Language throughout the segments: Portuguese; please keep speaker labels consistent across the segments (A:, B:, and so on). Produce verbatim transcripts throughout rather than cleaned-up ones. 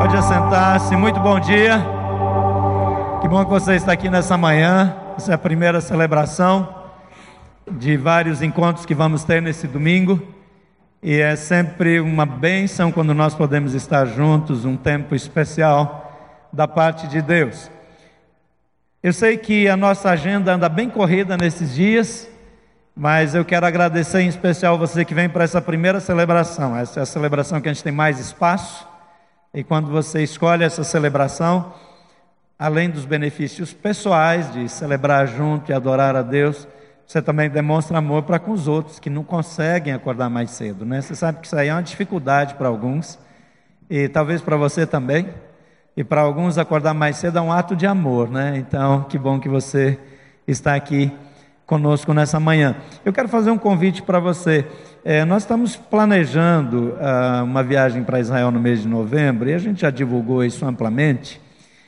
A: Pode assentar-se. Muito bom dia. Que bom que você está aqui nessa manhã. Essa é a primeira celebração de vários encontros que vamos ter nesse domingo. E é sempre uma bênção quando nós podemos estar juntos, um tempo especial da parte de Deus. Eu sei que a nossa agenda anda bem corrida nesses dias, mas eu quero agradecer em especial você que vem para essa primeira celebração. Essa é a celebração que a gente tem mais espaço. E quando você escolhe essa celebração, além dos benefícios pessoais de celebrar junto e adorar a Deus, você também demonstra amor para com os outros que não conseguem acordar mais cedo, né? Você sabe que isso aí é uma dificuldade para alguns, e talvez para você também. E para alguns acordar mais cedo é um ato de amor, né? Então, que bom que você está aqui conosco nessa manhã. Eu quero fazer um convite para você. É, nós estamos planejando uh, uma viagem para Israel no mês de novembro, e a gente já divulgou isso amplamente,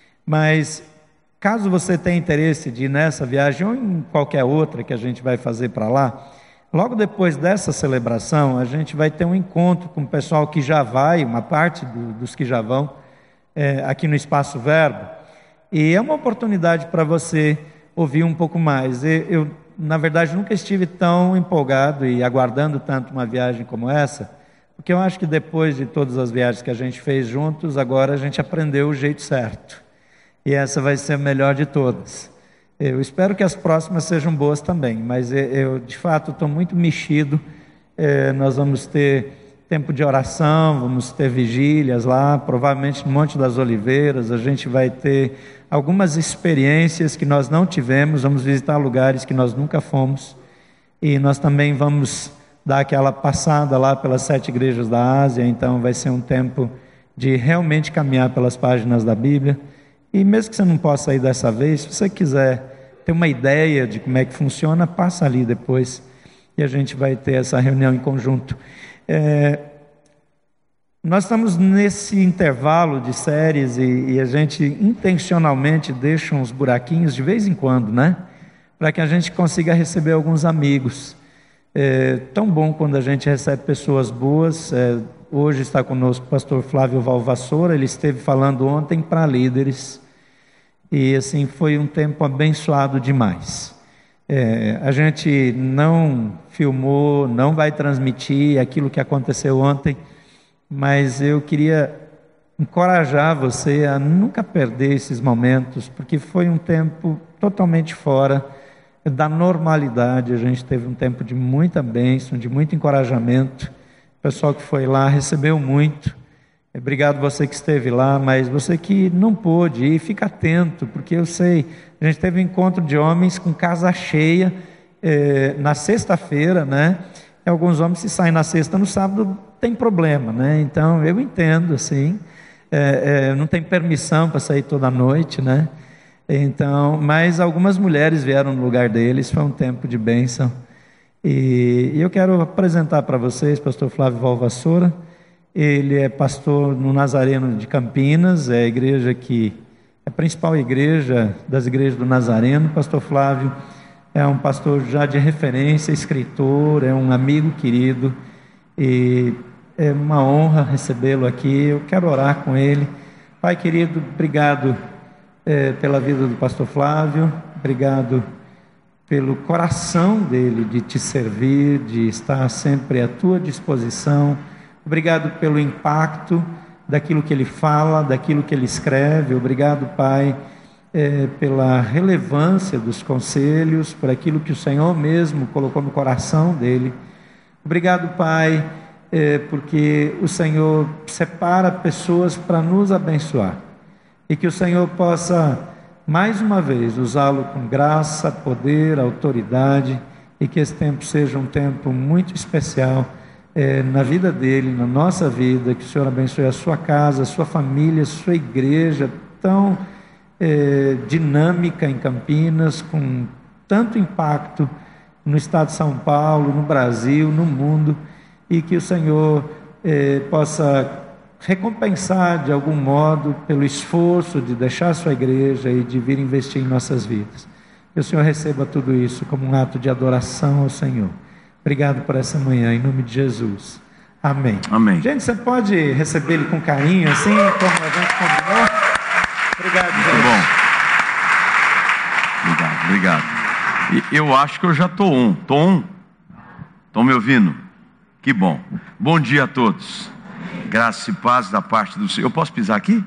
A: mas caso você tenha interesse de ir nessa viagem ou em qualquer outra que a gente vai fazer para lá, logo depois dessa celebração, a gente vai ter um encontro com o pessoal que já vai, uma parte do, dos que já vão, é, aqui no Espaço Verbo, e é uma oportunidade para você ouvir um pouco mais. Eu, eu na verdade, nunca estive tão empolgado e aguardando tanto uma viagem como essa, porque eu acho que depois de todas as viagens que a gente fez juntos, agora a gente aprendeu o jeito certo. E essa vai ser a melhor de todas. Eu espero que as próximas sejam boas também, mas eu, de fato, estou muito mexido. É, nós vamos ter tempo de oração, vamos ter vigílias lá, provavelmente no Monte das Oliveiras. A gente vai ter algumas experiências que nós não tivemos, vamos visitar lugares que nós nunca fomos, e nós também vamos dar aquela passada lá pelas sete igrejas da Ásia. Então vai ser um tempo de realmente caminhar pelas páginas da Bíblia. E mesmo que você não possa ir dessa vez, se você quiser ter uma ideia de como é que funciona, passa ali depois e a gente vai ter essa reunião em conjunto. É, nós estamos nesse intervalo de séries e, e a gente intencionalmente deixa uns buraquinhos de vez em quando, né? Para que a gente consiga receber alguns amigos. É tão bom quando a gente recebe pessoas boas. É, hoje está conosco o pastor Flávio Valvassoura, ele esteve falando ontem para líderes, e assim foi um tempo abençoado demais. É, a gente não filmou, não vai transmitir aquilo que aconteceu ontem, mas eu queria encorajar você a nunca perder esses momentos, porque foi um tempo totalmente fora da normalidade. A gente teve um tempo de muita bênção, de muito encorajamento. O pessoal que foi lá recebeu muito. Obrigado você que esteve lá, mas você que não pôde ir, fica atento, porque eu sei, a gente teve um encontro de homens com casa cheia eh, na sexta-feira, né? E alguns homens, se saem na sexta, no sábado tem problema, né? Então eu entendo, assim, eh, eh, não tem permissão para sair toda noite, né? Então, mas algumas mulheres vieram no lugar deles, foi um tempo de bênção. E eu quero apresentar para vocês pastor Flávio Valvassoura. Ele é pastor no Nazareno de Campinas, é a igreja que é a principal igreja das igrejas do Nazareno. Pastor Flávio é um pastor já de referência, escritor, é um amigo querido, e é uma honra recebê-lo aqui. Eu quero orar com ele. Pai querido, obrigado é, pela vida do pastor Flávio, obrigado pelo coração dele de te servir, de estar sempre à tua disposição. Obrigado pelo impacto daquilo que ele fala, daquilo que ele escreve. Obrigado, Pai, é, pela relevância dos conselhos, por aquilo que o Senhor mesmo colocou no coração dele. Obrigado, Pai, é, porque o Senhor separa pessoas para nos abençoar, e que o Senhor possa mais uma vez usá-lo com graça, poder, autoridade, e que esse tempo seja um tempo muito especial é, na vida dele, na nossa vida. Que o Senhor abençoe a sua casa, a sua família, a sua igreja tão é, dinâmica em Campinas, com tanto impacto no estado de São Paulo, no Brasil, no mundo, e que o Senhor é, possa recompensar de algum modo pelo esforço de deixar a sua igreja e de vir investir em nossas vidas. Que o Senhor receba tudo isso como um ato de adoração ao Senhor. Obrigado por essa manhã, em nome de Jesus. Amém.
B: Amém.
A: Gente, você pode receber ele com carinho, assim como a gente combinou? Obrigado, gente.
B: Muito bom. Obrigado, obrigado. E eu acho que eu já estou um. Estou um? Estão me ouvindo? Que bom. Bom dia a todos. Graça e paz da parte do Senhor. Eu posso pisar aqui?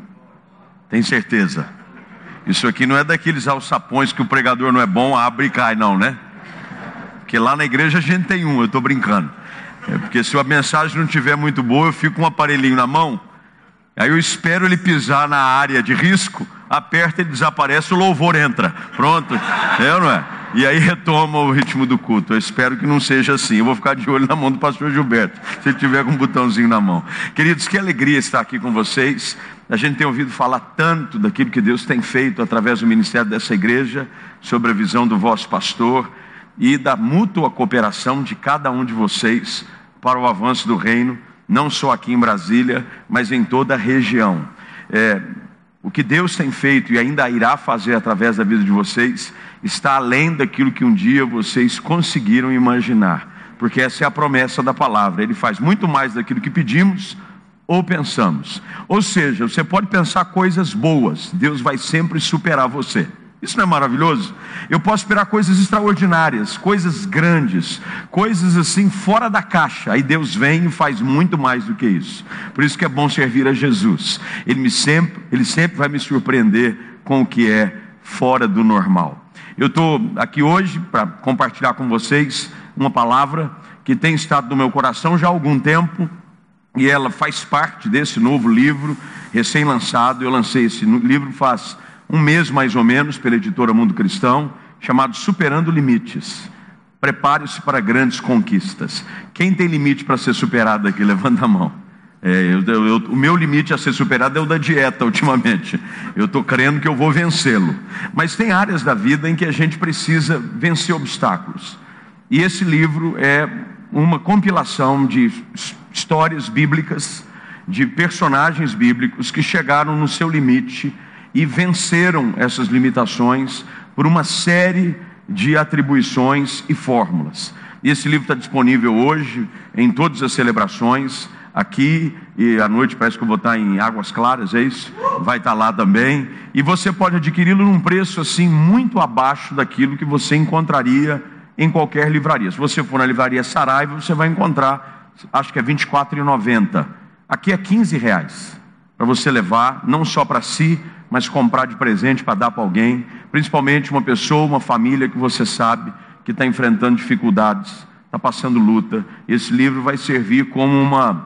B: Tem certeza? Isso aqui não é daqueles alçapões que o pregador não é bom, abre e cai, não, né? Porque lá na igreja a gente tem um, eu estou brincando. É porque se a mensagem não estiver muito boa, eu fico com um aparelhinho na mão, aí eu espero ele pisar na área de risco, aperta, ele desaparece, o louvor entra. Pronto, é ou não é? E aí retoma o ritmo do culto. Eu espero que não seja assim. Eu vou ficar de olho na mão do pastor Gilberto, se ele tiver com um botãozinho na mão. Queridos, que alegria estar aqui com vocês. A gente tem ouvido falar tanto daquilo que Deus tem feito através do ministério dessa igreja, sobre a visão do vosso pastor e da mútua cooperação de cada um de vocês para o avanço do reino, não só aqui em Brasília, mas em toda a região. É, o que Deus tem feito e ainda irá fazer através da vida de vocês está além daquilo que um dia vocês conseguiram imaginar, porque essa é a promessa da palavra. Ele faz muito mais daquilo que pedimos ou pensamos. Ou seja, você pode pensar coisas boas, Deus vai sempre superar você. Isso não é maravilhoso? Eu posso esperar coisas extraordinárias, coisas grandes, coisas assim fora da caixa. Aí Deus vem e faz muito mais do que isso. Por isso que é bom servir a Jesus. Ele, me sempre, ele sempre vai me surpreender com o que é fora do normal. Eu estou aqui hoje para compartilhar com vocês uma palavra que tem estado no meu coração já há algum tempo. E ela faz parte desse novo livro, recém-lançado. Eu lancei esse livro faz um mês mais ou menos, pela editora Mundo Cristão, chamado Superando Limites. Prepare-se para grandes conquistas. Quem tem limite para ser superado aqui? Levanta a mão. É, eu, eu, o meu limite a ser superado é o da dieta ultimamente. Eu estou crendo que eu vou vencê-lo. Mas tem áreas da vida em que a gente precisa vencer obstáculos. E esse livro é uma compilação de histórias bíblicas, de personagens bíblicos que chegaram no seu limite e venceram essas limitações por uma série de atribuições e fórmulas. E esse livro está disponível hoje em todas as celebrações, aqui, e à noite parece que eu vou estar em Águas Claras, é isso? Vai estar lá também, e você pode adquiri-lo num preço assim muito abaixo daquilo que você encontraria em qualquer livraria. Se você for na livraria Saraiva, você vai encontrar, acho que é vinte e quatro reais e noventa centavos. Aqui é quinze reais, para você levar, não só para si, mas comprar de presente para dar para alguém, principalmente uma pessoa, uma família que você sabe que está enfrentando dificuldades, está passando luta. Esse livro vai servir como uma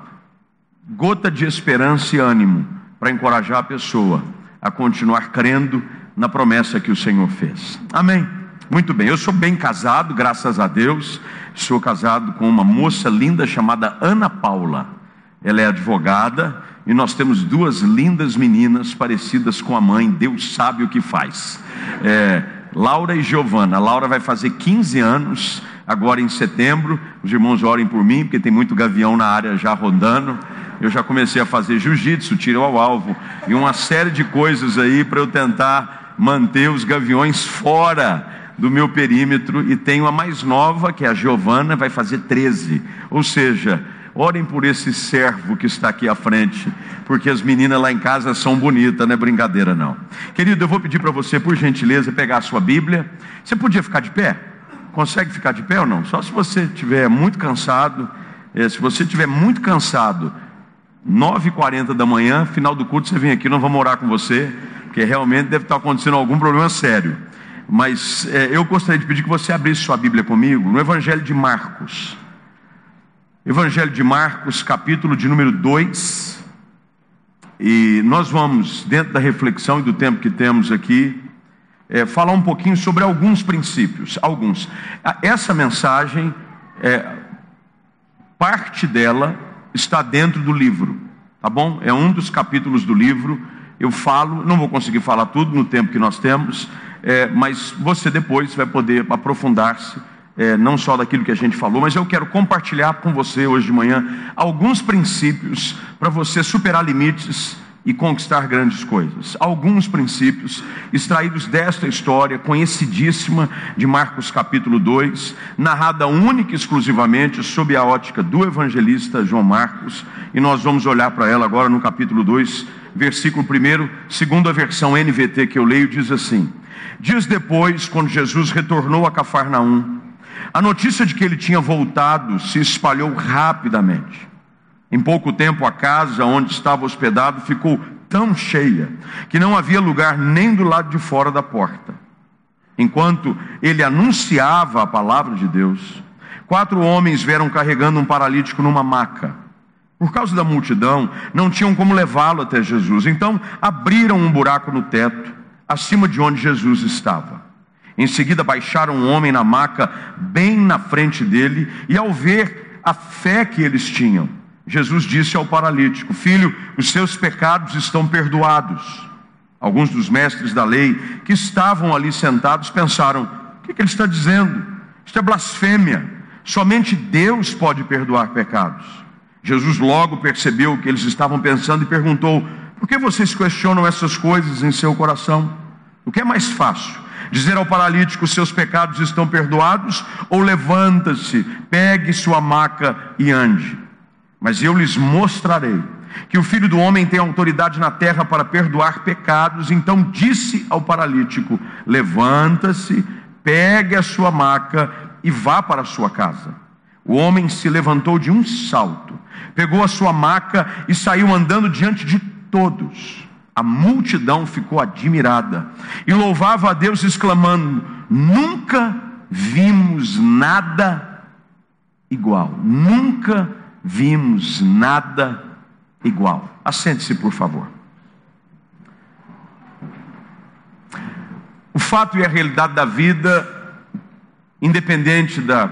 B: gota de esperança e ânimo para encorajar a pessoa a continuar crendo na promessa que o Senhor fez. Amém? Muito bem, eu sou bem casado, graças a Deus. Sou casado com uma moça linda chamada Ana Paula. Ela é advogada e nós temos duas lindas meninas parecidas com a mãe. Deus sabe o que faz. É, Laura e Giovana. A Laura vai fazer quinze anos agora em setembro. Os irmãos orem por mim, porque tem muito gavião na área já rodando. Eu já comecei a fazer jiu-jitsu, tiro ao alvo e uma série de coisas aí para eu tentar manter os gaviões fora do meu perímetro. E tenho a mais nova, que é a Giovana, vai fazer treze. Ou seja, orem por esse servo que está aqui à frente, porque as meninas lá em casa são bonitas, não é brincadeira não. Querido, eu vou pedir para você, por gentileza, pegar a sua Bíblia. Você podia ficar de pé? Consegue ficar de pé ou não? Só se você estiver muito cansado. É, se você estiver muito cansado, nove e quarenta da manhã, final do culto, você vem aqui, nós vamos orar com você, porque realmente deve estar acontecendo algum problema sério. Mas é, eu gostaria de pedir que você abrisse sua Bíblia comigo no Evangelho de Marcos. Evangelho de Marcos, capítulo de número dois. E nós vamos, dentro da reflexão e do tempo que temos aqui, é, falar um pouquinho sobre alguns princípios. Alguns. Essa mensagem, é, parte dela está dentro do livro, tá bom? É um dos capítulos do livro. Eu falo, não vou conseguir falar tudo no tempo que nós temos, é, mas você depois vai poder aprofundar-se, é, não só daquilo que a gente falou, mas eu quero compartilhar com você hoje de manhã alguns princípios para você superar limites e conquistar grandes coisas. Alguns princípios extraídos desta história conhecidíssima de Marcos capítulo dois, narrada única e exclusivamente sob a ótica do evangelista João Marcos, e nós vamos olhar para ela agora no capítulo dois, versículo um, segundo a versão N V T que eu leio, diz assim: dias depois, quando Jesus retornou a Cafarnaum, a notícia de que ele tinha voltado se espalhou rapidamente. Em pouco tempo, a casa onde estava hospedado ficou tão cheia que não havia lugar nem do lado de fora da porta. Enquanto ele anunciava a palavra de Deus, quatro homens vieram carregando um paralítico numa maca. Por causa da multidão, não tinham como levá-lo até Jesus. Então, abriram um buraco no teto, acima de onde Jesus estava. Em seguida, baixaram um homem na maca, bem na frente dele, e ao ver a fé que eles tinham, Jesus disse ao paralítico: filho, os seus pecados estão perdoados. Alguns dos mestres da lei que estavam ali sentados pensaram: o que, que ele está dizendo? Isto é blasfêmia. Somente Deus pode perdoar pecados. Jesus logo percebeu o que eles estavam pensando e perguntou: por que vocês questionam essas coisas em seu coração? O que é mais fácil? Dizer ao paralítico: seus pecados estão perdoados? Ou levanta-se, pegue sua maca e ande? Mas eu lhes mostrarei que o Filho do Homem tem autoridade na terra para perdoar pecados. Então disse ao paralítico: levanta-se, pegue a sua maca e vá para a sua casa. O homem se levantou de um salto, pegou a sua maca e saiu andando diante de todos. A multidão ficou admirada e louvava a Deus, exclamando: nunca vimos nada igual. Nunca vimos nada igual. Assente-se, por favor. O fato e a realidade da vida, independente da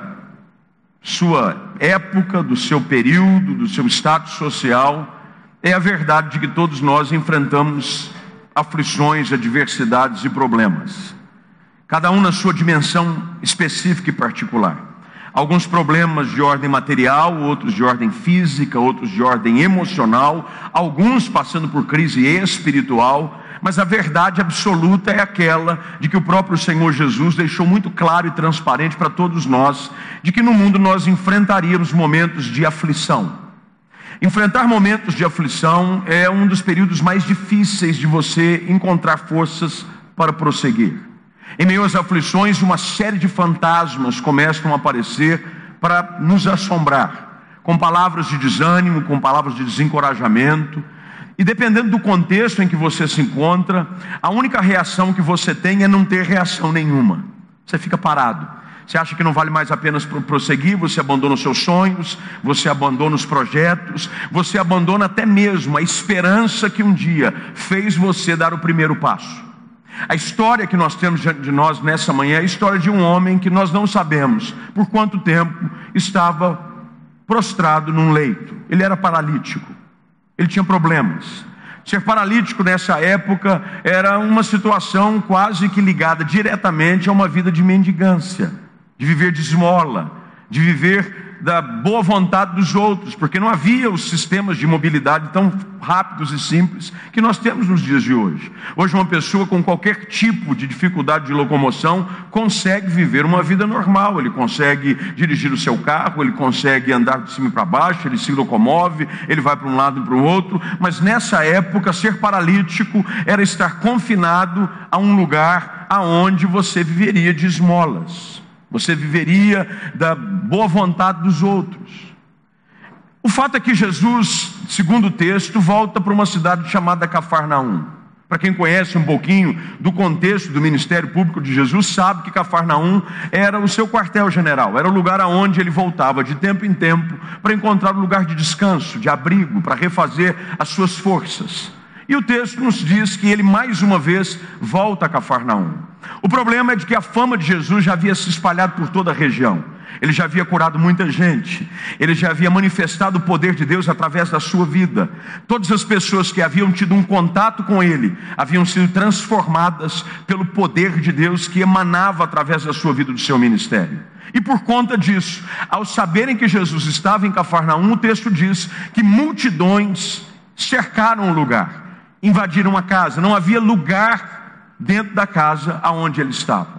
B: sua época, do seu período, do seu status social, é a verdade de que todos nós enfrentamos aflições, adversidades e problemas, cada um na sua dimensão específica e particular. Alguns problemas de ordem material, outros de ordem física, outros de ordem emocional, alguns passando por crise espiritual, mas a verdade absoluta é aquela de que o próprio Senhor Jesus deixou muito claro e transparente para todos nós, de que no mundo nós enfrentaríamos momentos de aflição. Enfrentar momentos de aflição é um dos períodos mais difíceis de você encontrar forças para prosseguir. Em meio às aflições, uma série de fantasmas começam a aparecer para nos assombrar, com palavras de desânimo, com palavras de desencorajamento. E dependendo do contexto em que você se encontra, a única reação que você tem é não ter reação nenhuma. Você fica parado. Você acha que não vale mais a pena prosseguir, você abandona os seus sonhos, você abandona os projetos, você abandona até mesmo a esperança que um dia fez você dar o primeiro passo. A história que nós temos diante de nós nessa manhã é a história de um homem que nós não sabemos por quanto tempo estava prostrado num leito. Ele era paralítico, ele tinha problemas. Ser paralítico nessa época era uma situação quase que ligada diretamente a uma vida de mendigância, de viver de esmola, de viver da boa vontade dos outros, porque não havia os sistemas de mobilidade tão rápidos e simples que nós temos nos dias de hoje. Hoje uma pessoa com qualquer tipo de dificuldade de locomoção consegue viver uma vida normal, ele consegue dirigir o seu carro, ele consegue andar de cima para baixo, ele se locomove, ele vai para um lado e para o outro, mas nessa época ser paralítico era estar confinado a um lugar aonde você viveria de esmolas. Você viveria da boa vontade dos outros. O fato é que Jesus, segundo o texto, volta para uma cidade chamada Cafarnaum. Para quem conhece um pouquinho do contexto do ministério público de Jesus, sabe que Cafarnaum era o seu quartel-general, era o lugar aonde ele voltava de tempo em tempo para encontrar um lugar de descanso, de abrigo, para refazer as suas forças. E o texto nos diz que ele mais uma vez volta a Cafarnaum. O problema é de que a fama de Jesus já havia se espalhado por toda a região. Ele já havia curado muita gente. Ele já havia manifestado o poder de Deus através da sua vida. Todas as pessoas que haviam tido um contato com ele haviam sido transformadas pelo poder de Deus que emanava através da sua vida, do seu ministério. E por conta disso, ao saberem que Jesus estava em Cafarnaum, o texto diz que multidões cercaram o lugar. invadiram a casa, não havia lugar dentro da casa aonde ele estava.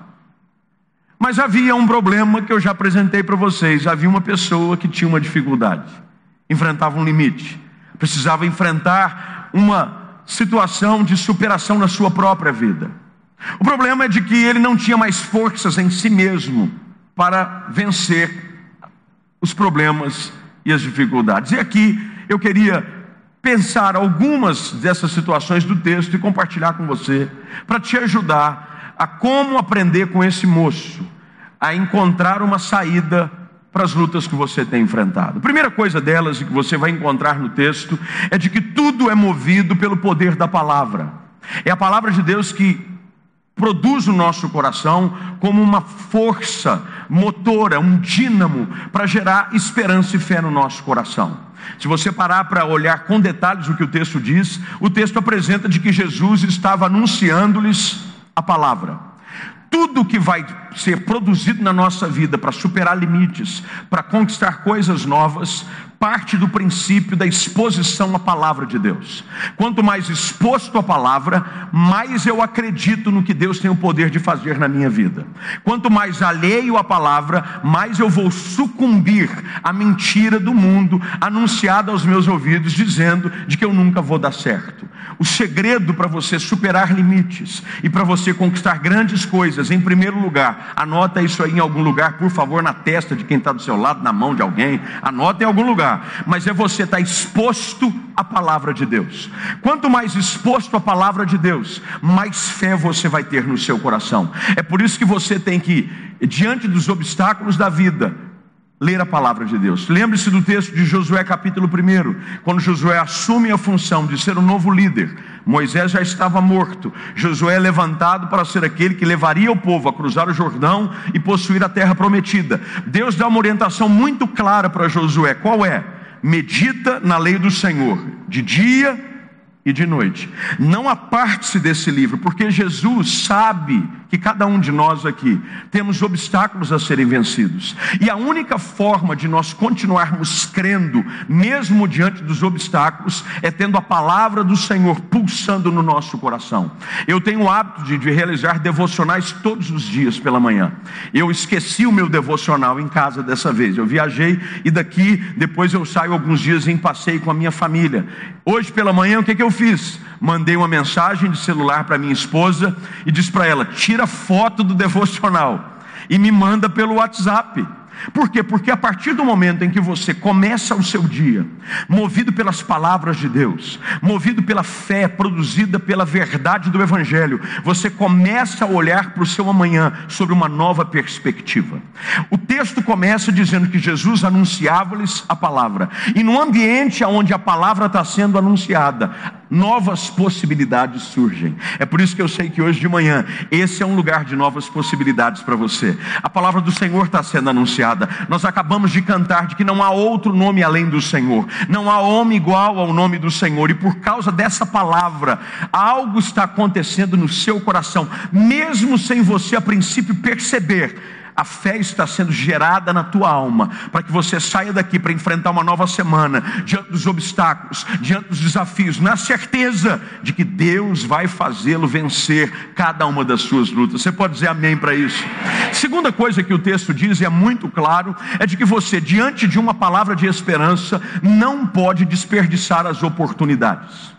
B: Mas havia um problema que eu já apresentei para vocês. Havia uma pessoa que tinha uma dificuldade, enfrentava um limite, precisava enfrentar uma situação de superação na sua própria vida. O problema é de que ele não tinha mais forças em si mesmo para vencer os problemas e as dificuldades. E aqui eu queria pensar algumas dessas situações do texto e compartilhar com você, para te ajudar a como aprender com esse moço, a encontrar uma saída para as lutas que você tem enfrentado. A primeira coisa delas, e que você vai encontrar no texto, é de que tudo é movido pelo poder da palavra. É a palavra de Deus que produz o nosso coração como uma força motora, um dínamo para gerar esperança e fé no nosso coração. Se você parar para olhar com detalhes o que o texto diz, o texto apresenta de que Jesus estava anunciando-lhes a palavra. Tudo que vai ser produzido na nossa vida para superar limites, para conquistar coisas novas, parte do princípio da exposição à palavra de Deus. Quanto mais exposto à palavra, mais eu acredito no que Deus tem o poder de fazer na minha vida. Quanto mais alheio à palavra, mais eu vou sucumbir à mentira do mundo anunciada aos meus ouvidos, dizendo de que eu nunca vou dar certo. O segredo para você superar limites e para você conquistar grandes coisas, em primeiro lugar, anota isso aí em algum lugar, por favor, na testa de quem está do seu lado, na mão de alguém, anota em algum lugar, mas é você estar exposto à palavra de Deus. Quanto mais exposto à palavra de Deus, mais fé você vai ter no seu coração. É por isso que você tem que, diante dos obstáculos da vida, ler a palavra de Deus. Lembre-se do texto de Josué capítulo um, quando Josué assume a função de ser o novo líder. Moisés já estava morto, Josué é levantado para ser aquele que levaria o povo a cruzar o Jordão e possuir a terra prometida. Deus dá uma orientação muito clara para Josué. Qual é? Medita na lei do Senhor, de dia e de noite. Não aparte-se desse livro, porque Jesus sabe que cada um de nós aqui temos obstáculos a serem vencidos, e a única forma de nós continuarmos crendo, mesmo diante dos obstáculos, é tendo a palavra do Senhor pulsando no nosso coração. Eu tenho o hábito de, de realizar devocionais todos os dias pela manhã. Eu esqueci o meu devocional em casa dessa vez, eu viajei e daqui, depois eu saio alguns dias em passeio com a minha família. Hoje pela manhã o que, que eu fiz? Mandei uma mensagem de celular para minha esposa e disse para ela: tira foto do devocional e me manda pelo WhatsApp. Por quê? Porque a partir do momento em que você começa o seu dia movido pelas palavras de Deus, movido pela fé produzida pela verdade do Evangelho, você começa a olhar para o seu amanhã sobre uma nova perspectiva. O texto começa dizendo que Jesus anunciava-lhes a palavra, e no ambiente onde a palavra está sendo anunciada, novas possibilidades surgem. É por isso que eu sei que hoje de manhã esse é um lugar de novas possibilidades para você. A palavra do Senhor está sendo anunciada. Nós acabamos de cantar de que não há outro nome além do Senhor, não há homem igual ao nome do Senhor, e por causa dessa palavra algo está acontecendo no seu coração, mesmo sem você a princípio perceber. A fé está sendo gerada na tua alma, para que você saia daqui para enfrentar uma nova semana, diante dos obstáculos, diante dos desafios, na certeza de que Deus vai fazê-lo vencer cada uma das suas lutas. Você pode dizer amém para isso? Segunda coisa que o texto diz, e é muito claro, é de que você, diante de uma palavra de esperança, não pode desperdiçar as oportunidades.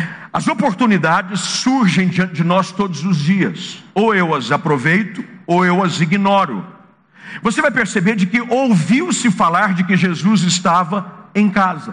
B: As oportunidades surgem diante de nós todos os dias, ou eu as aproveito, ou eu as ignoro. Você vai perceber de que ouviu-se falar de que Jesus estava em casa.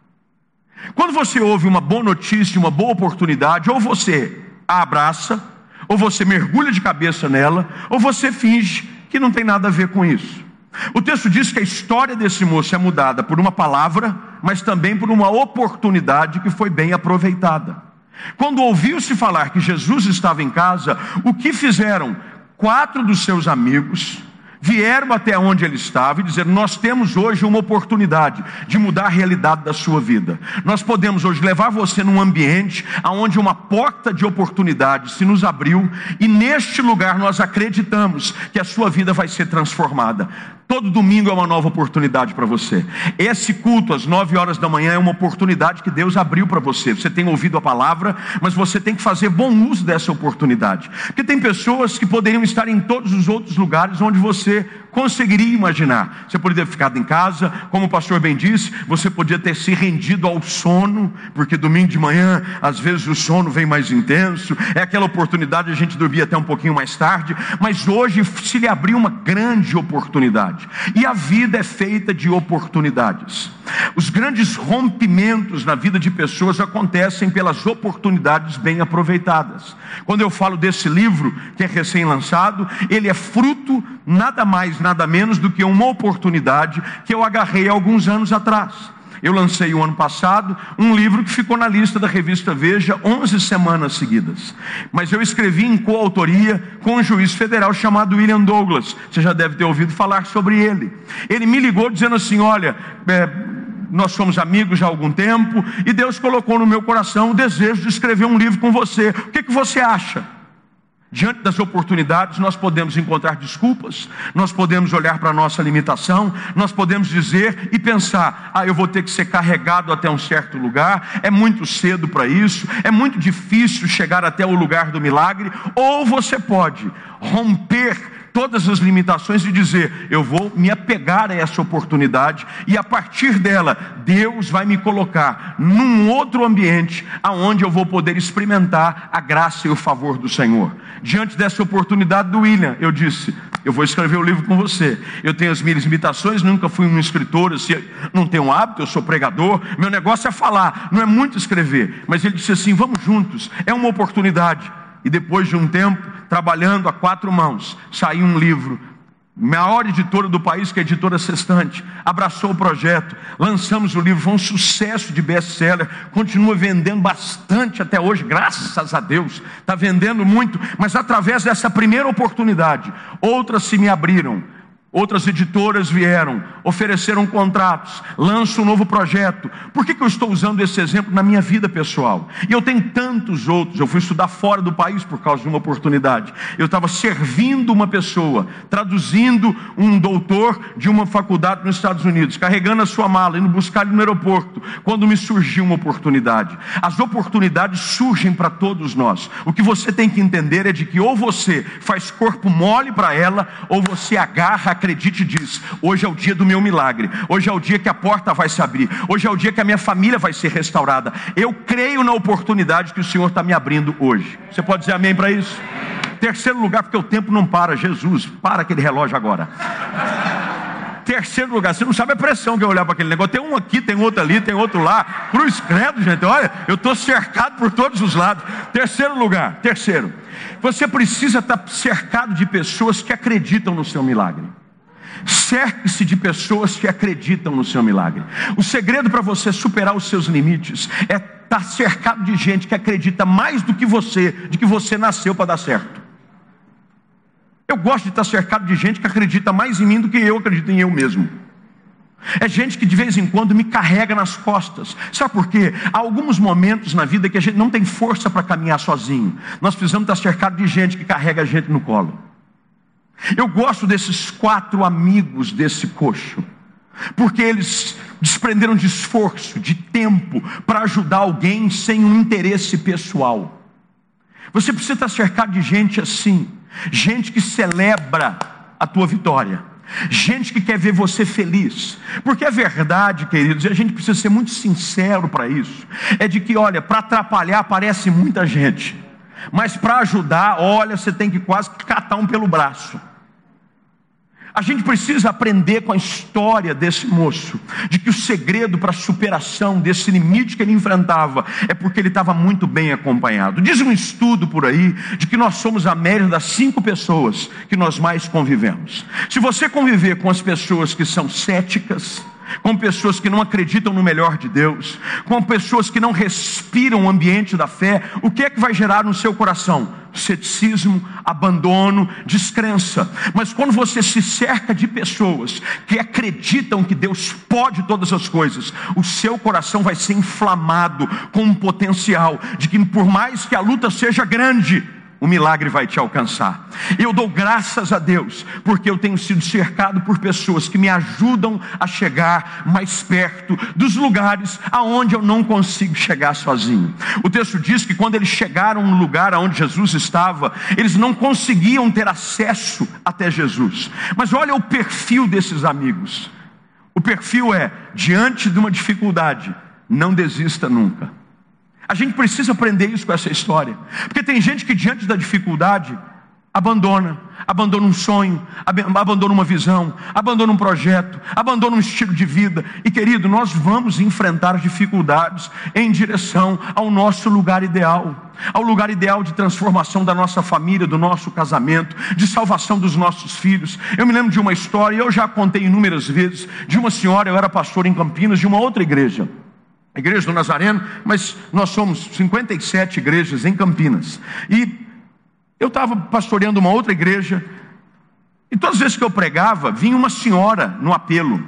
B: Quando você ouve uma boa notícia, uma boa oportunidade, ou você a abraça, ou você mergulha de cabeça nela, ou você finge que não tem nada a ver com isso. O texto diz que a história desse moço é mudada por uma palavra, mas também por uma oportunidade que foi bem aproveitada. Quando ouviu-se falar que Jesus estava em casa, o que fizeram? Quatro dos seus amigos vieram até onde ele estava e disseram: nós temos hoje uma oportunidade de mudar a realidade da sua vida. Nós podemos hoje levar você num ambiente onde uma porta de oportunidade se nos abriu, e neste lugar nós acreditamos que a sua vida vai ser transformada. Todo domingo é uma nova oportunidade para você. Esse culto às nove horas da manhã é uma oportunidade que Deus abriu para você. Você tem ouvido a palavra, mas você tem que fazer bom uso dessa oportunidade. Porque tem pessoas que poderiam estar em todos os outros lugares onde você conseguiria imaginar. Você poderia ter ficado em casa, como o pastor bem disse, você podia ter se rendido ao sono, porque domingo de manhã, às vezes o sono vem mais intenso, é aquela oportunidade, a gente dormia até um pouquinho mais tarde, mas hoje se lhe abriu uma grande oportunidade. E a vida é feita de oportunidades. Os grandes rompimentos na vida de pessoas acontecem pelas oportunidades bem aproveitadas. Quando eu falo desse livro, que é recém-lançado, ele é fruto, nada mais, nada menos do que uma oportunidade que eu agarrei há alguns anos atrás. Eu lancei o ano passado um livro que ficou na lista da revista Veja onze semanas seguidas. Mas eu escrevi em coautoria com um juiz federal chamado William Douglas. Você já deve ter ouvido falar sobre ele. Ele me ligou dizendo assim: olha, é, nós somos amigos já há algum tempo, e Deus colocou no meu coração o desejo de escrever um livro com você. O que, que você acha? Diante das oportunidades, nós podemos encontrar desculpas, nós podemos olhar para a nossa limitação, nós podemos dizer e pensar: ah, eu vou ter que ser carregado até um certo lugar, é muito cedo para isso, é muito difícil chegar até o lugar do milagre. Ou você pode romper todas as limitações e dizer: eu vou me apegar a essa oportunidade, e a partir dela, Deus vai me colocar num outro ambiente, aonde eu vou poder experimentar a graça e o favor do Senhor. Diante dessa oportunidade do William, eu disse: eu vou escrever o livro com você. Eu tenho as minhas limitações, nunca fui um escritor, assim, não tenho hábito, eu sou pregador, meu negócio é falar, não é muito escrever. Mas ele disse assim: vamos juntos, é uma oportunidade. E depois de um tempo, trabalhando a quatro mãos, saiu um livro. Maior editora do país, que é a Editora Sextante, abraçou o projeto, lançamos o livro, foi um sucesso de best-seller, continua vendendo bastante até hoje, graças a Deus, está vendendo muito. Mas através dessa primeira oportunidade, outras se me abriram. Outras editoras vieram, ofereceram contratos, lanço um novo projeto. Por que que eu estou usando esse exemplo na minha vida pessoal? E eu tenho tantos outros. Eu fui estudar fora do país por causa de uma oportunidade. Eu estava servindo uma pessoa, traduzindo um doutor de uma faculdade nos Estados Unidos, carregando a sua mala, indo buscar ele no aeroporto, quando me surgiu uma oportunidade. As oportunidades surgem para todos nós. O que você tem que entender é de que ou você faz corpo mole para ela, ou você agarra, acredite e diz: hoje é o dia do meu milagre, hoje é o dia que a porta vai se abrir, hoje é o dia que a minha família vai ser restaurada. Eu creio na oportunidade que o Senhor está me abrindo hoje. Você pode dizer amém para isso? Terceiro lugar, porque o tempo não para. Jesus, para aquele relógio agora. Terceiro lugar, você não sabe a pressão que eu olhar para aquele negócio. Tem um aqui, tem outro ali, tem outro lá. Cruz credo, gente, olha, eu estou cercado por todos os lados. Terceiro lugar, terceiro, você precisa estar cercado de pessoas que acreditam no seu milagre. Cerque-se de pessoas que acreditam no seu milagre. O segredo para você superar os seus limites é estar cercado de gente que acredita mais do que você, de que você nasceu para dar certo. Eu gosto de estar cercado de gente que acredita mais em mim do que eu acredito em eu mesmo. É gente que de vez em quando me carrega nas costas. Sabe por quê? Há alguns momentos na vida que a gente não tem força para caminhar sozinho. Nós precisamos estar cercados de gente que carrega a gente no colo. Eu gosto desses quatro amigos desse coxo, porque eles desprenderam de esforço, de tempo, para ajudar alguém sem um interesse pessoal. Você precisa estar cercado de gente assim, gente que celebra a tua vitória, gente que quer ver você feliz. Porque a verdade, queridos, e a gente precisa ser muito sincero para isso, é de que, olha, para atrapalhar aparece muita gente, mas para ajudar, olha, você tem que quase catar um pelo braço. A gente precisa aprender com a história desse moço, de que o segredo para a superação desse limite que ele enfrentava é porque ele estava muito bem acompanhado. Diz um estudo por aí de que nós somos a média das cinco pessoas que nós mais convivemos. Se você conviver com as pessoas que são céticas, com pessoas que não acreditam no melhor de Deus, com pessoas que não respiram o ambiente da fé, o que é que vai gerar no seu coração? ceticismo, abandono, descrença. Mas quando você se cerca de pessoas que acreditam que Deus pode todas as coisas, o seu coração vai ser inflamado com um potencial de que, por mais que a luta seja grande, o milagre vai te alcançar. Eu dou graças a Deus, porque eu tenho sido cercado por pessoas que me ajudam a chegar mais perto dos lugares aonde eu não consigo chegar sozinho. O texto diz que quando eles chegaram no lugar aonde Jesus estava, eles não conseguiam ter acesso até Jesus. Mas olha o perfil desses amigos. O perfil é: diante de uma dificuldade, não desista nunca. A gente precisa aprender isso com essa história, porque tem gente que diante da dificuldade abandona, abandona um sonho, abandona uma visão, abandona um projeto, abandona um estilo de vida. E querido, nós vamos enfrentar dificuldades em direção ao nosso lugar ideal, ao lugar ideal de transformação da nossa família, do nosso casamento, de salvação dos nossos filhos. Eu me lembro de uma história, eu já contei inúmeras vezes, de uma senhora, eu era pastor em Campinas, de uma outra igreja, a igreja do Nazareno, mas nós somos cinquenta e sete igrejas em Campinas. E eu estava pastoreando uma outra igreja, e todas as vezes que eu pregava, vinha uma senhora no apelo,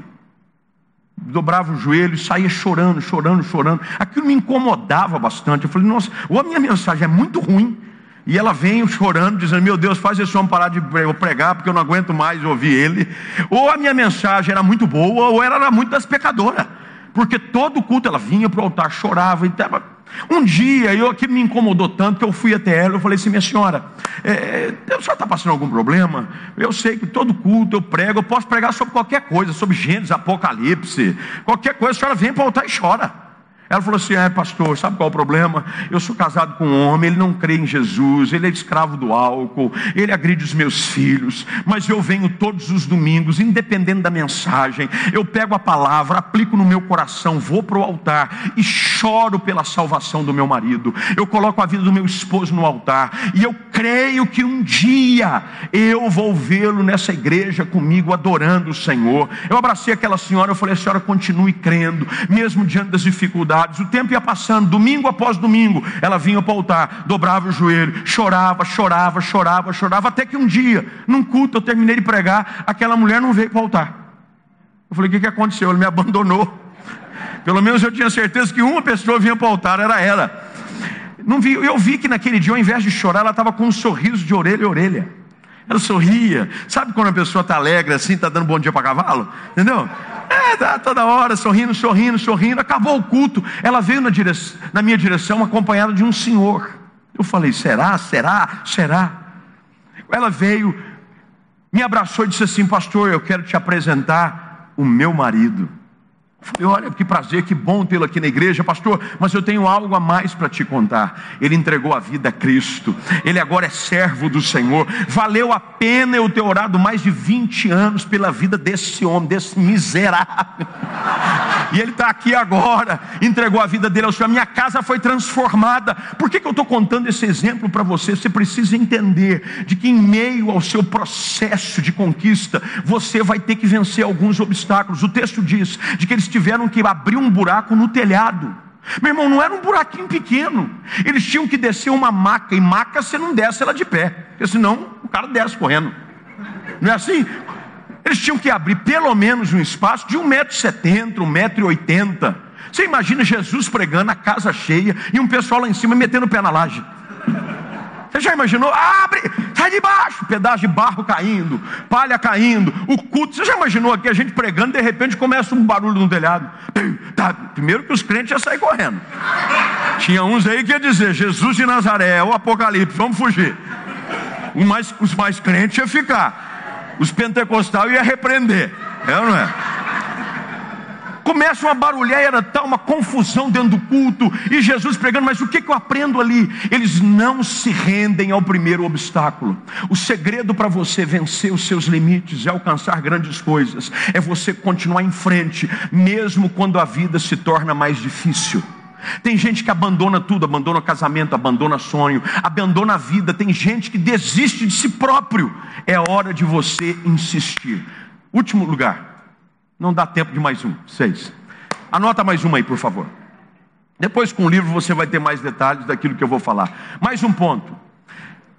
B: dobrava o joelho e saía chorando, chorando, chorando. Aquilo me incomodava bastante. Eu falei: nossa, ou a minha mensagem é muito ruim, e ela vem chorando, dizendo: meu Deus, faz esse homem parar de pregar, porque eu não aguento mais ouvir ele. Ou a minha mensagem era muito boa, ou ela era muito das pecadoras, porque todo culto ela vinha para o altar, chorava. Então, um dia, eu, aquilo me incomodou tanto que eu fui até ela. Eu falei assim: minha senhora, é, a senhora está passando algum problema? Eu sei que todo culto eu prego, eu posso pregar sobre qualquer coisa, sobre Gênesis, Apocalipse, qualquer coisa, a senhora vem para o altar e chora. Ela falou assim: é, pastor, sabe qual é o problema? Eu sou casado com um homem, ele não crê em Jesus, ele é escravo do álcool, ele agride os meus filhos, mas eu venho todos os domingos, independente da mensagem, eu pego a palavra, aplico no meu coração, vou para o altar e choro pela salvação do meu marido. Eu coloco a vida do meu esposo no altar, e eu creio que um dia eu vou vê-lo nessa igreja comigo, adorando o Senhor. Eu abracei aquela senhora, eu falei: a senhora continue crendo, mesmo diante das dificuldades. O tempo ia passando, domingo após domingo, ela vinha para o altar, dobrava o joelho, chorava, chorava, chorava, chorava, até que um dia, num culto, eu terminei de pregar, aquela mulher não veio para o altar. Eu falei: o que, que aconteceu? Ele me abandonou. Pelo menos eu tinha certeza que uma pessoa vinha para o altar, era ela. Não vi, eu vi que naquele dia, ao invés de chorar, ela estava com um sorriso de orelha a orelha. Ela sorria. Sabe quando a pessoa está alegre assim, está dando bom dia para cavalo? Entendeu? É, tá toda hora sorrindo, sorrindo, sorrindo. Acabou o culto, ela veio na, direção, na minha direção acompanhada de um senhor. Eu falei: será, será, será? Ela veio, me abraçou e disse assim: pastor, eu quero te apresentar o meu marido. Eu falei: olha, que prazer, que bom tê-lo aqui na igreja, pastor, mas eu tenho algo a mais para te contar. Ele entregou a vida a Cristo, ele agora é servo do Senhor. Valeu a pena eu ter orado mais de vinte anos pela vida desse homem, desse miserável. E ele está aqui agora, entregou a vida dele ao Senhor. Minha casa foi transformada. Por que, que eu estou contando esse exemplo para você? Você precisa entender de que em meio ao seu processo de conquista, você vai ter que vencer alguns obstáculos. O texto diz de que eles tiveram que abrir um buraco no telhado. Meu irmão, não era um buraquinho pequeno. Eles tinham que descer uma maca, e maca você não desce ela de pé, porque senão o cara desce correndo. Não é assim? Eles tinham que abrir pelo menos um espaço de um metro e setenta, um metro e oitenta. Você imagina Jesus pregando, a casa cheia, e um pessoal lá em cima metendo o pé na laje. Você já imaginou? Abre, sai de baixo, pedaço de barro caindo, palha caindo, o culto. Você já imaginou aqui a gente pregando, de repente começa um barulho no telhado? Tá, primeiro que os crentes já saem correndo. Tinha uns aí que ia dizer: Jesus de Nazaré, o Apocalipse, vamos fugir. Os mais, os mais crentes iam ficar. Os pentecostais iam repreender. É ou não é? Começa uma barulheira, tá uma confusão dentro do culto, e Jesus pregando. Mas o que, que eu aprendo ali? Eles não se rendem ao primeiro obstáculo. O segredo para você vencer os seus limites e alcançar grandes coisas é você continuar em frente, mesmo quando a vida se torna mais difícil. Tem gente que abandona tudo, abandona o casamento, abandona sonho, abandona a vida. Tem gente que desiste de si próprio. É hora de você insistir. Último lugar. Não dá tempo de mais um, seis. Anota mais uma aí, por favor. Depois com o livro você vai ter mais detalhes daquilo que eu vou falar. Mais um ponto.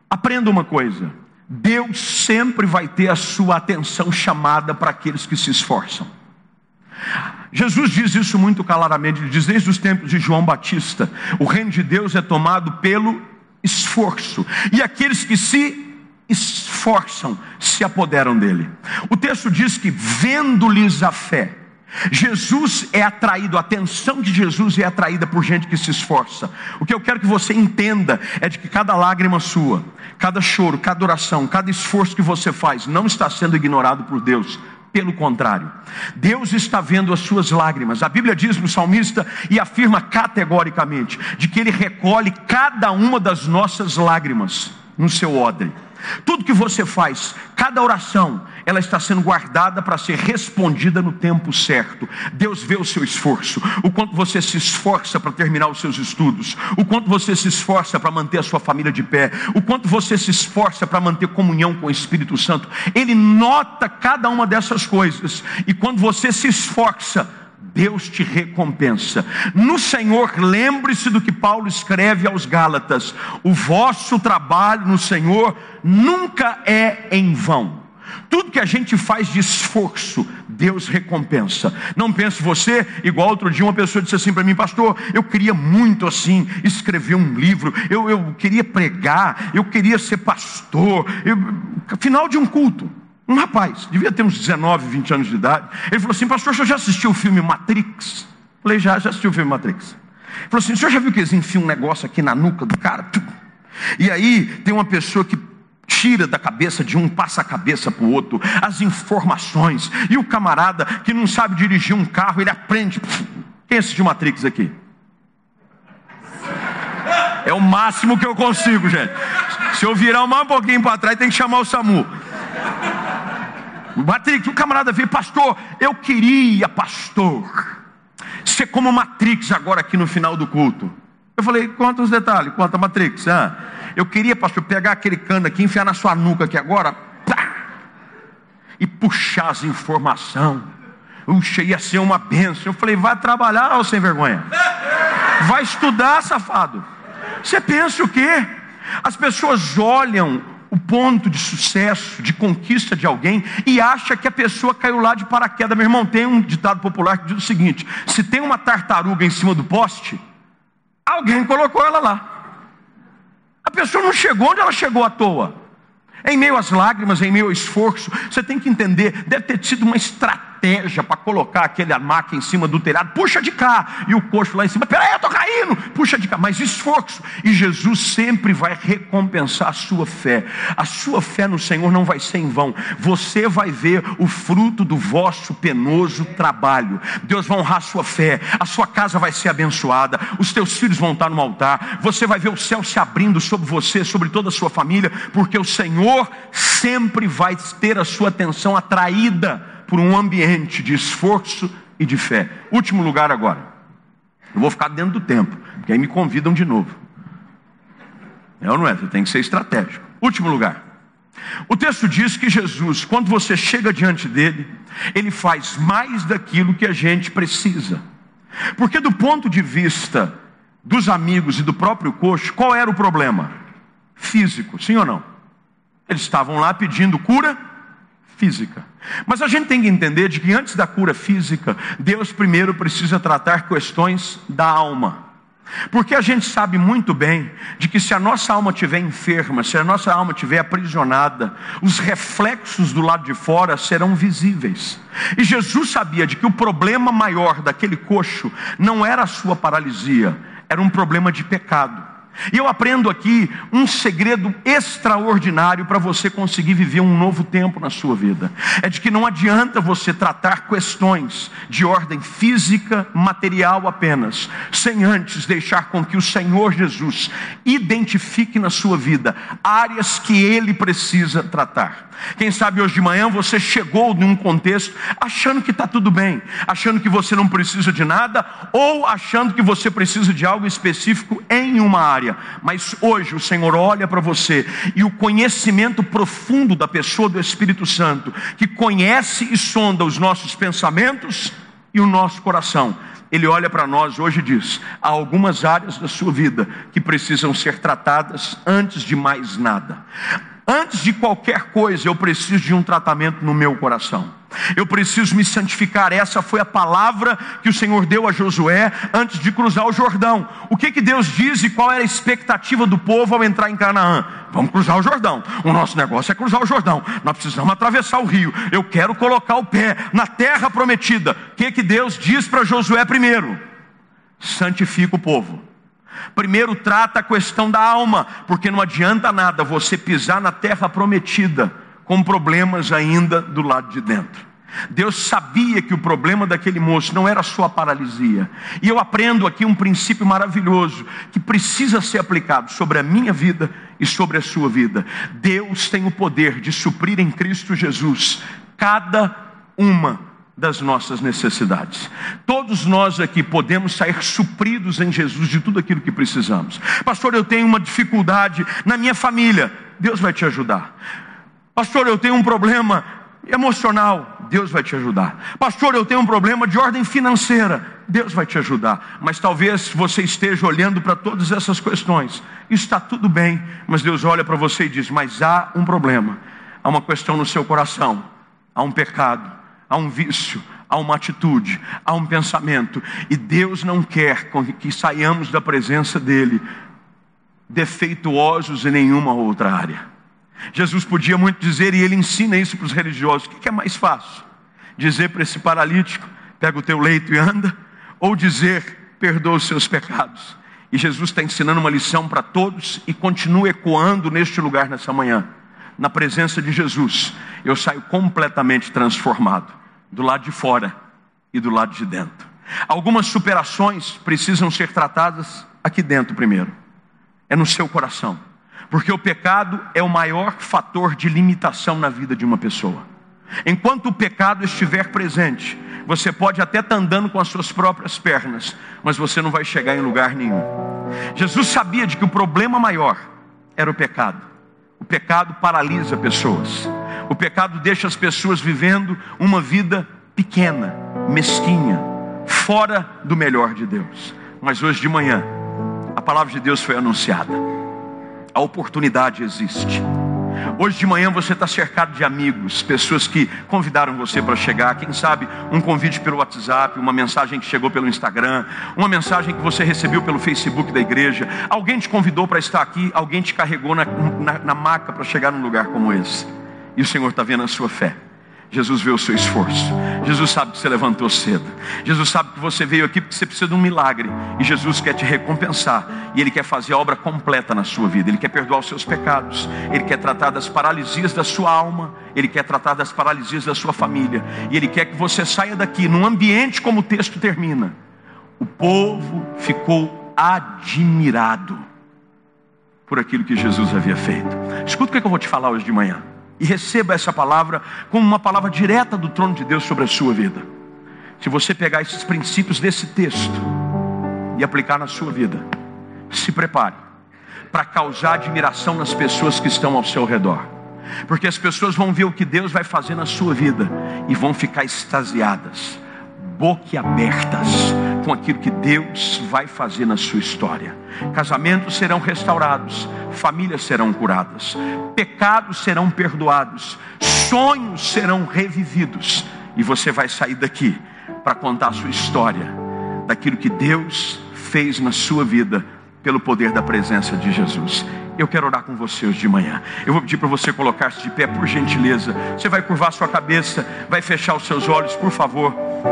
B: Aprenda uma coisa: Deus sempre vai ter a sua atenção chamada para aqueles que se esforçam. Jesus diz isso muito claramente. Ele diz: desde os tempos de João Batista, o reino de Deus é tomado pelo esforço, e aqueles que se esforçam se apoderam dele. O texto diz que, vendo-lhes a fé, Jesus é atraído, a atenção de Jesus é atraída por gente que se esforça. O que eu quero que você entenda é de que cada lágrima sua, cada choro, cada oração, cada esforço que você faz não está sendo ignorado por Deus. Pelo contrário, Deus está vendo as suas lágrimas. A Bíblia diz no salmista e afirma categoricamente de que Ele recolhe cada uma das nossas lágrimas no seu odre. Tudo que você faz, cada oração, ela está sendo guardada para ser respondida no tempo certo. Deus vê o seu esforço, o quanto você se esforça para terminar os seus estudos, o quanto você se esforça para manter a sua família de pé, o quanto você se esforça para manter comunhão com o Espírito Santo. Ele nota cada uma dessas coisas, e quando você se esforça, Deus te recompensa. No Senhor, lembre-se do que Paulo escreve aos Gálatas: o vosso trabalho no Senhor nunca é em vão. Tudo que a gente faz de esforço, Deus recompensa. Não pense você, igual outro dia uma pessoa disse assim para mim: pastor, eu queria muito assim, escrever um livro, eu, eu queria pregar, eu queria ser pastor. Eu, final de um culto, um rapaz, devia ter uns dezenove, vinte anos de idade, ele falou assim: pastor, o senhor já assistiu o filme Matrix? Eu falei: já, já assisti o filme Matrix. Ele falou assim: o senhor já viu que eles enfiam um negócio aqui na nuca do cara? E aí tem uma pessoa que tira da cabeça de um, passa a cabeça para o outro, as informações, e o camarada que não sabe dirigir um carro, ele aprende. Quem assistiu Matrix aqui? É o máximo que eu consigo, gente. Se eu virar mais um pouquinho para trás, tem que chamar o SAMU. Matrix, o camarada veio: pastor, eu queria, pastor, ser como Matrix agora aqui no final do culto. Eu falei: conta os detalhes, conta a Matrix. Ah, eu queria, pastor, pegar aquele cano aqui, enfiar na sua nuca aqui agora, pá, e puxar as informações. Puxa, ia ser uma bênção. Eu falei: vai trabalhar, ou sem vergonha? Vai estudar, safado. Você pensa o quê? As pessoas olham o ponto de sucesso, de conquista de alguém, e acha que a pessoa caiu lá de paraquedas. Meu irmão, tem um ditado popular que diz o seguinte: se tem uma tartaruga em cima do poste, alguém colocou ela lá. A pessoa não chegou onde ela chegou à toa. Em meio às lágrimas, em meio ao esforço, você tem que entender, deve ter sido uma estratégia para colocar aquele maca em cima do telhado. Puxa de cá, e o coxo lá em cima: peraí, eu estou caindo, puxa de cá. Mas esforço, e Jesus sempre vai recompensar a sua fé. A sua fé no Senhor não vai ser em vão. Você vai ver o fruto do vosso penoso trabalho. Deus vai honrar a sua fé, a sua casa vai ser abençoada, os teus filhos vão estar no altar, você vai ver o céu se abrindo sobre você, sobre toda a sua família, porque o Senhor sempre vai ter a sua atenção atraída por um ambiente de esforço e de fé. Último lugar agora. Eu vou ficar dentro do tempo, porque aí me convidam de novo. É ou não é? Você tem que ser estratégico. Último lugar. O texto diz que Jesus, quando você chega diante dele, ele faz mais daquilo que a gente precisa. Porque do ponto de vista dos amigos e do próprio coxo, qual era o problema? Físico, sim ou não? Eles estavam lá pedindo cura física. Mas a gente tem que entender de que antes da cura física, Deus primeiro precisa tratar questões da alma. Porque a gente sabe muito bem de que se a nossa alma estiver enferma, se a nossa alma estiver aprisionada, os reflexos do lado de fora serão visíveis. E Jesus sabia de que o problema maior daquele coxo não era a sua paralisia, era um problema de pecado. E eu aprendo aqui um segredo extraordinário para você conseguir viver um novo tempo na sua vida. É de que não adianta você tratar questões de ordem física, material apenas, sem antes deixar com que o Senhor Jesus identifique na sua vida áreas que Ele precisa tratar. Quem sabe hoje de manhã você chegou num contexto achando que está tudo bem, achando que você não precisa de nada, ou achando que você precisa de algo específico em uma área. Mas hoje o Senhor olha para você, e o conhecimento profundo da pessoa do Espírito Santo, que conhece e sonda os nossos pensamentos e o nosso coração, Ele olha para nós hoje e diz: há algumas áreas da sua vida que precisam ser tratadas antes de mais nada. Antes de qualquer coisa, eu preciso de um tratamento no meu coração. Eu preciso me santificar. Essa foi a palavra que o Senhor deu a Josué antes de cruzar o Jordão. O que que Deus diz e qual era a expectativa do povo ao entrar em Canaã? Vamos cruzar o Jordão. O nosso negócio é cruzar o Jordão. Nós precisamos atravessar o rio. Eu quero colocar o pé na terra prometida. O que que Deus diz para Josué primeiro? Santifica o povo. Primeiro trata a questão da alma, porque não adianta nada você pisar na terra prometida com problemas ainda do lado de dentro. Deus sabia que o problema daquele moço não era só a paralisia. E eu aprendo aqui um princípio maravilhoso que precisa ser aplicado sobre a minha vida e sobre a sua vida. Deus tem o poder de suprir em Cristo Jesus cada uma das nossas necessidades. Todos nós aqui podemos sair supridos em Jesus de tudo aquilo que precisamos. Pastor, eu tenho uma dificuldade na minha família. Deus vai te ajudar. Pastor, eu tenho um problema emocional. Deus vai te ajudar. Pastor, eu tenho um problema de ordem financeira. Deus vai te ajudar. Mas talvez você esteja olhando para todas essas questões. Está tudo bem, mas Deus olha para você e diz: mas há um problema. Há uma questão no seu coração. Há um pecado. Há um vício, há uma atitude, há um pensamento. E Deus não quer que saiamos da presença dEle defeituosos em nenhuma outra área. Jesus podia muito dizer, e Ele ensina isso para os religiosos: o que é mais fácil? Dizer para esse paralítico: pega o teu leito e anda? Ou dizer: perdoa os seus pecados? E Jesus está ensinando uma lição para todos e continua ecoando neste lugar nessa manhã. Na presença de Jesus, eu saio completamente transformado, do lado de fora e do lado de dentro. Algumas superações precisam ser tratadas aqui dentro primeiro. É no seu coração. Porque o pecado é o maior fator de limitação na vida de uma pessoa. Enquanto o pecado estiver presente, você pode até estar andando com as suas próprias pernas, mas você não vai chegar em lugar nenhum. Jesus sabia de que o problema maior era o pecado. O pecado paralisa pessoas. O pecado deixa as pessoas vivendo uma vida pequena, mesquinha, fora do melhor de Deus. Mas hoje de manhã, a palavra de Deus foi anunciada. A oportunidade existe. Hoje de manhã você está cercado de amigos, pessoas que convidaram você para chegar. Quem sabe um convite pelo WhatsApp, uma mensagem que chegou pelo Instagram, uma mensagem que você recebeu pelo Facebook da igreja. Alguém te convidou para estar aqui, alguém te carregou na, na, na maca para chegar num lugar como esse. E o Senhor está vendo a sua fé. Jesus vê o seu esforço. Jesus sabe que você levantou cedo. Jesus sabe que você veio aqui porque você precisa de um milagre. E Jesus quer te recompensar. E Ele quer fazer a obra completa na sua vida. Ele quer perdoar os seus pecados. Ele quer tratar das paralisias da sua alma. Ele quer tratar das paralisias da sua família. E Ele quer que você saia daqui num ambiente como o texto termina. O povo ficou admirado por aquilo que Jesus havia feito. Escuta o que eu vou te falar hoje de manhã. E receba essa palavra como uma palavra direta do trono de Deus sobre a sua vida. Se você pegar esses princípios desse texto e aplicar na sua vida, se prepare para causar admiração nas pessoas que estão ao seu redor. Porque as pessoas vão ver o que Deus vai fazer na sua vida e vão ficar extasiadas, boquiabertas com aquilo que Deus vai fazer na sua história. Casamentos serão restaurados, famílias serão curadas, pecados serão perdoados, sonhos serão revividos, e você vai sair daqui para contar a sua história, daquilo que Deus fez na sua vida, pelo poder da presença de Jesus. Eu quero orar com você hoje de manhã. Eu vou pedir para você colocar-se de pé, por gentileza. Você vai curvar sua cabeça, vai fechar os seus olhos, por favor.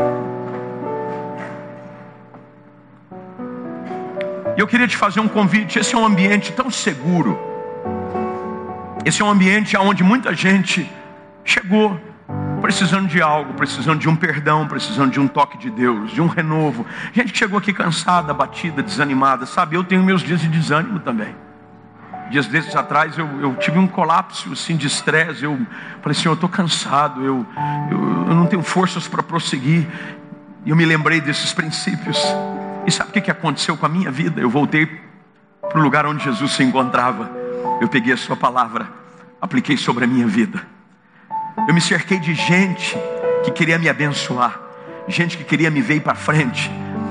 B: E eu queria te fazer um convite. Esse é um ambiente tão seguro. Esse é um ambiente onde muita gente chegou precisando de algo, precisando de um perdão, precisando de um toque de Deus, de um renovo. Gente que chegou aqui cansada, abatida, desanimada. Sabe, eu tenho meus dias de desânimo também. Dias desses atrás eu, eu tive um colapso assim, de estresse. Eu falei assim, eu estou cansado, eu, eu, eu não tenho forças para prosseguir. E eu me lembrei desses princípios. E sabe o que aconteceu com a minha vida? Eu voltei para o lugar onde Jesus se encontrava. Eu peguei a sua palavra, apliquei sobre a minha vida. Eu me cerquei de gente que queria me abençoar, gente que queria me ver para frente.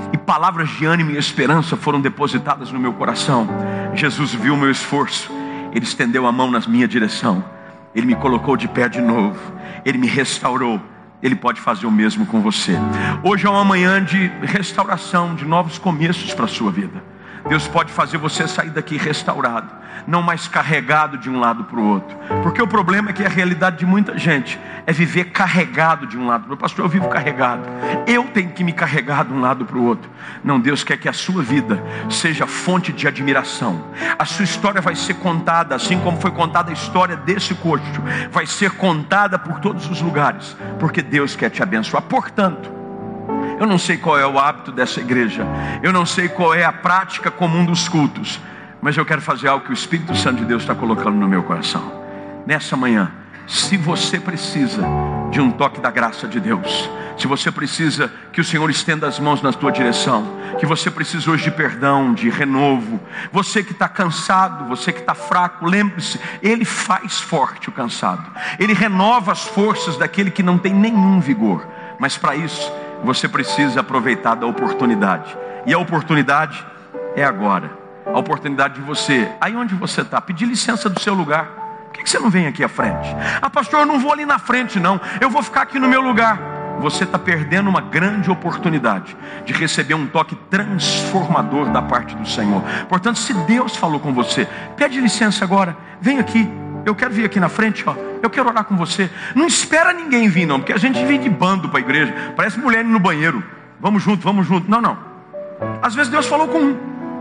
B: e palavras de ânimo e esperança foram depositadas no meu coração. Jesus viu o meu esforço, Ele estendeu a mão na minha direção, Ele me colocou de pé de novo, Ele me restaurou. Ele pode fazer o mesmo com você. Hoje é uma manhã de restauração, de novos começos para a sua vida. Deus pode fazer você sair daqui restaurado, não mais carregado de um lado para o outro. Porque o problema é que a realidade de muita gente é viver carregado de um lado para o outro. Pastor, eu vivo carregado, eu tenho que me carregar de um lado para o outro. Não, Deus quer que a sua vida seja fonte de admiração. A sua história vai ser contada, assim como foi contada a história desse coxo, vai ser contada por todos os lugares, porque Deus quer te abençoar. Portanto, eu não sei qual é o hábito dessa igreja, eu não sei qual é a prática comum dos cultos, mas eu quero fazer algo que o Espírito Santo de Deus está colocando no meu coração. Nessa manhã, se você precisa de um toque da graça de Deus, se você precisa que o Senhor estenda as mãos na tua direção, que você precisa hoje de perdão, de renovo, você que está cansado, você que está fraco, lembre-se, Ele faz forte o cansado, Ele renova as forças daquele que não tem nenhum vigor. Mas para isso, você precisa aproveitar da oportunidade, e a oportunidade é agora. A oportunidade de você, aí onde você está, pedir licença do seu lugar. Por que você não vem aqui à frente? Ah, pastor, eu não vou ali na frente não, eu vou ficar aqui no meu lugar. Você está perdendo uma grande oportunidade de receber um toque transformador da parte do Senhor. Portanto, se Deus falou com você, pede licença agora, vem aqui. Eu quero vir aqui na frente, ó. Eu quero orar com você. Não espera ninguém vir não, porque a gente vem de bando para a igreja, parece mulher no banheiro. Vamos junto, vamos junto. Não, não. Às vezes Deus falou com um.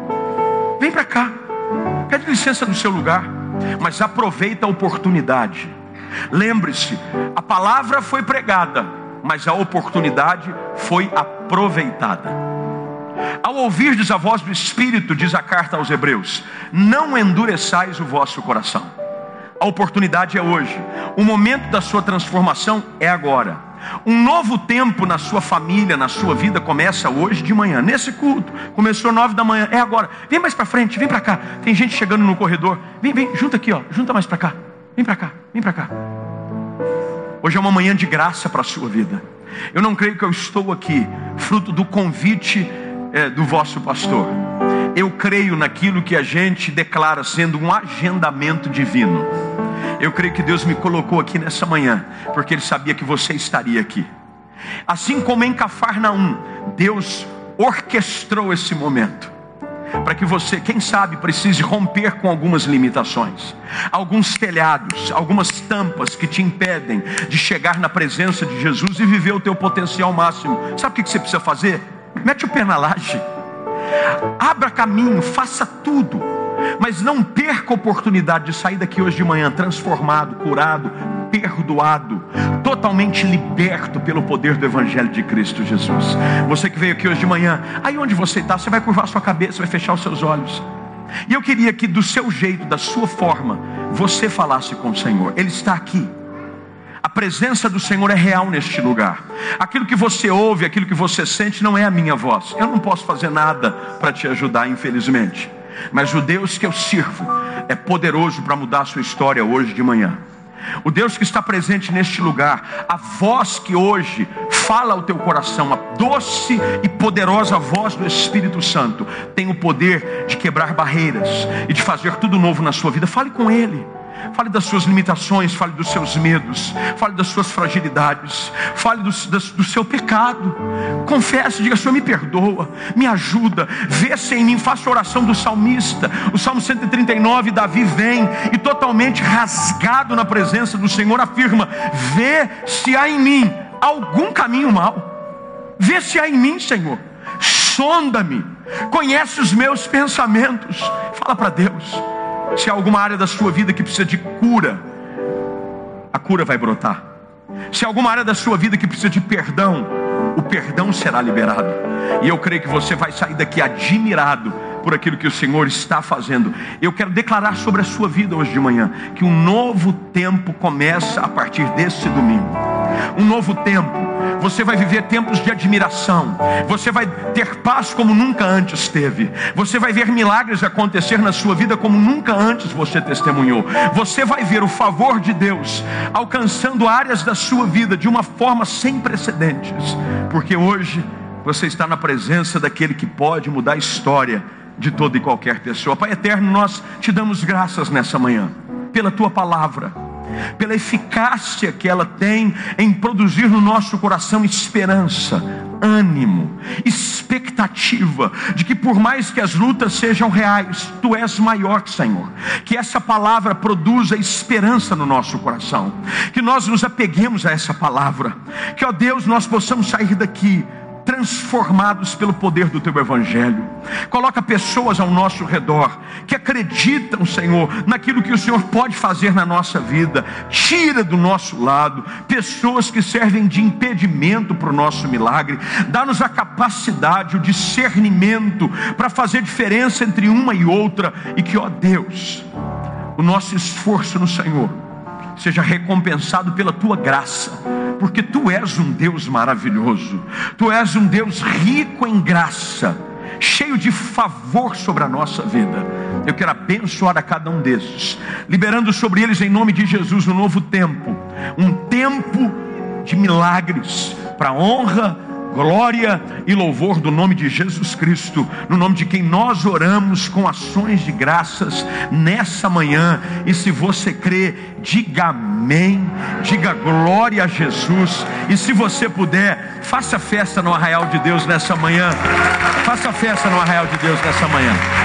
B: Vem para cá, pede licença do seu lugar, mas aproveita a oportunidade. Lembre-se, a palavra foi pregada, mas a oportunidade foi aproveitada. Ao ouvirdes a voz do Espírito, diz a carta aos Hebreus, não endureçais o vosso coração. A oportunidade é hoje. O momento da sua transformação é agora. Um novo tempo na sua família, na sua vida, começa hoje de manhã. Nesse culto, começou nove da manhã, é agora. Vem mais para frente, vem para cá. Tem gente chegando no corredor. Vem, vem, junta aqui, ó. Junta mais para cá. Vem para cá, vem para cá. Hoje é uma manhã de graça para a sua vida. Eu não creio que eu estou aqui fruto do convite é, do vosso pastor. Eu creio naquilo que a gente declara sendo um agendamento divino. Eu creio que Deus me colocou aqui nessa manhã, porque Ele sabia que você estaria aqui. Assim como em Cafarnaum, Deus orquestrou esse momento, para que você, quem sabe, precise romper com algumas limitações, alguns telhados, algumas tampas que te impedem de chegar na presença de Jesus e viver o teu potencial máximo. Sabe o que você precisa fazer? Mete o pé na laje. Abra caminho, faça tudo, mas não perca a oportunidade de sair daqui hoje de manhã transformado, curado, perdoado, totalmente liberto pelo poder do Evangelho de Cristo Jesus. Você que veio aqui hoje de manhã, aí onde você está, você vai curvar sua cabeça, vai fechar os seus olhos. E eu queria que do seu jeito, da sua forma, você falasse com o Senhor. Ele está aqui. A presença do Senhor é real neste lugar. Aquilo que você ouve, aquilo que você sente não é a minha voz. Eu não posso fazer nada para te ajudar, infelizmente. Mas o Deus que eu sirvo é poderoso para mudar a sua história hoje de manhã. O Deus que está presente neste lugar, a voz que hoje fala ao teu coração, a doce e poderosa voz do Espírito Santo, tem o poder de quebrar barreiras e de fazer tudo novo na sua vida. Fale com Ele. Fale das suas limitações, fale dos seus medos, fale das suas fragilidades, fale do, do, do seu pecado. Confesse, diga: Senhor, me perdoa, me ajuda, vê-se em mim. Faça a oração do salmista. O Salmo cento e trinta e nove, Davi vem e totalmente rasgado na presença do Senhor afirma: vê se há em mim algum caminho mau. Vê se há em mim, Senhor. Sonda-me, conhece os meus pensamentos. Fala para Deus. Se há alguma área da sua vida que precisa de cura, a cura vai brotar. Se há alguma área da sua vida que precisa de perdão, o perdão será liberado. E eu creio que você vai sair daqui admirado por aquilo que o Senhor está fazendo. Eu quero declarar sobre a sua vida hoje de manhã que um novo tempo começa a partir desse domingo. Um novo tempo. Você vai viver tempos de admiração. Você vai ter paz como nunca antes teve. Você vai ver milagres acontecer na sua vida como nunca antes você testemunhou. Você vai ver o favor de Deus alcançando áreas da sua vida de uma forma sem precedentes. Porque hoje Você está na presença daquele que pode mudar a história de toda e qualquer pessoa. Pai eterno, nós te damos graças nessa manhã pela tua palavra, pela eficácia que ela tem em produzir no nosso coração esperança, ânimo, expectativa de que por mais que as lutas sejam reais, tu és maior, Senhor. Que essa palavra produza esperança no nosso coração, que nós nos apeguemos a essa palavra, que, ó Deus, nós possamos sair daqui transformados pelo poder do teu evangelho. Coloca pessoas ao nosso redor que acreditam, Senhor, naquilo que o Senhor pode fazer na nossa vida. Tira do nosso lado pessoas que servem de impedimento para o nosso milagre. Dá-nos a capacidade, o discernimento para fazer diferença entre uma e outra, e que, ó Deus, o nosso esforço no Senhor seja recompensado pela tua graça, porque tu és um Deus maravilhoso, tu és um Deus rico em graça, cheio de favor sobre a nossa vida. Eu quero abençoar a cada um desses, liberando sobre eles em nome de Jesus um novo tempo, um tempo de milagres, para honra, glória e louvor do nome de Jesus Cristo, no nome de quem nós oramos com ações de graças nessa manhã. E se você crê, diga amém, diga glória a Jesus. E se você puder, faça festa no Arraial de Deus nessa manhã, faça festa no Arraial de Deus nessa manhã.